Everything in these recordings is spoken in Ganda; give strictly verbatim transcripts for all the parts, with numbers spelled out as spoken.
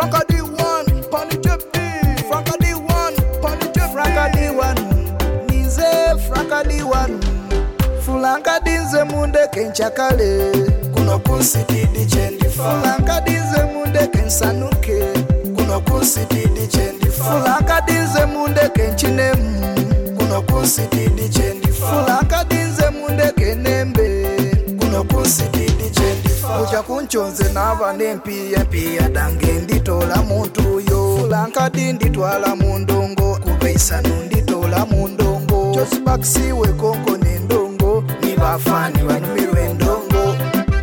Franka D one, Pani J P. Franka D one, Pani J P. Franka D one, Nize Franka D one. Fulanka dinze munde kenchakale. Kuno kusiti di chendi fa. Fulanka dinze munde kensanuke. Kuno kusiti di chendi fa. Fulanka dinze munde kenchinemu. Kuno kusiti di chendi fa. Fulanka dinze munde kenembe. Kuno kusiti di chendi fa. Ucha kunchonze nava nempiya mpiya dange nditola muntu yo. Fulanka di nditwala mundongo. Kubeisa nunditola mundongo. Josibaksi we konko nendongo. Nibafani wanumirwe ndongo.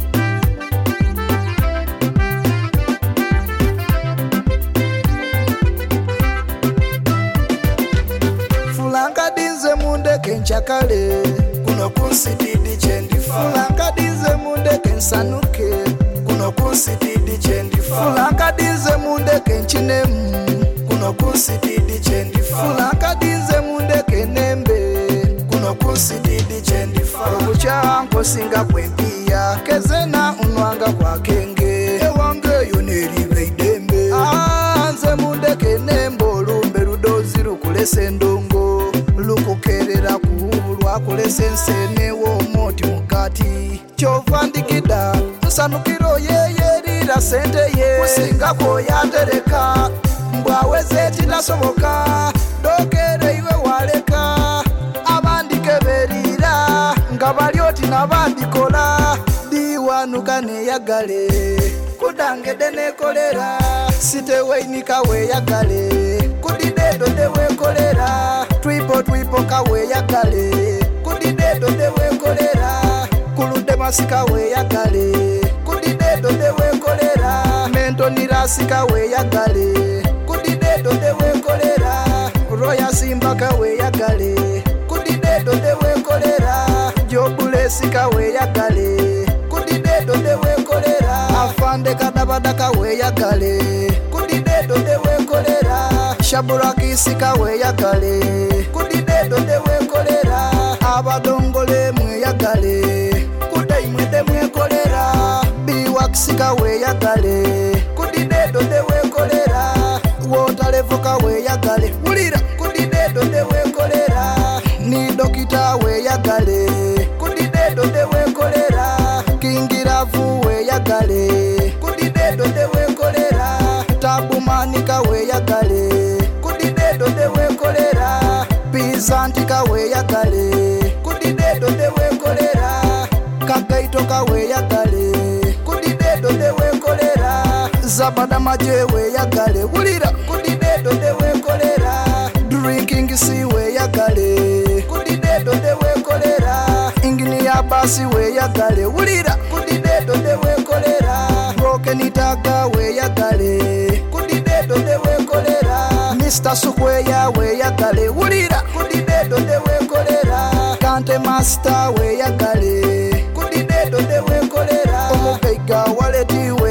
Fulanka dinze munde kenchakale. Kuno kusiti di chendi fa. Fulanka dinze munde kensanuke. Kuno kusiti di chendi fa. Fulanka dinze munde kenchinemu. Kuno kusiti di chendi fa. Fulanka dinze munde kenembe. Kuno kusiti di chendi fa. Okucha nkosinga kwempiya. Kezena unwanga kwa kenge. Ewange yoneribe idembe. Ah, nze munde kenembo. Lumbe ludozi lukulese ndongo. Lukukerera kuhulwa kulese nsene womoti mukati. Chova ndikida nsanukiro yeyerira sente ye. Kusinga ko yatereka mbwaweze tinasoboka. Dokere iwe waleka abandi keberira nga balyoti nabandikola. Diwanuka neyagale kudangede nekolera. Siteweinika weyagale kudidedo dewekolera. Twipo twipo kaweyagale kudidedo dewekolera. Kulude masika weyagale kudidedo dewekolera. Mento nirasika weyagale kudidedo dewekolera. Roya simba kaweyagale kudidedo dewekolera. Jobulesi kaweyagale kudidedo dewekolera. Afande kadabada kaweyagale kudidedo dewekolera. Shaburakisi kaweyagale kudidedo dewekolera. Abadongole mweyagale kudaimwede mwekolera. Biwaksi kaweyagale kudidedo dewekolera. Wotalevo kaweyagale ulira kudidedo dewekolera. Ni dokita weyagale kudidedo dewekolera. Kingiravu weyagale kudidedo dewekolera. Tabumanika weyagale kudidedo dewekolera. Pizantika weyagale kudidedo dewekolera. Kagaito kaweyagale kudidedo dewekolera. Zabada maje weyagale ulira kudidedo dewekolera. Drinking si weyagale kudidedo dewekolera. Ingini ya basi weyagale ulira kudidedo dewekolera. Broken itaga weyagale kudidedo dewekolera. Mister Sukweya weyagale ulira kudidedo dewekolera. Kante master weyagale kudidedo dewekolera. Omukaiga waleti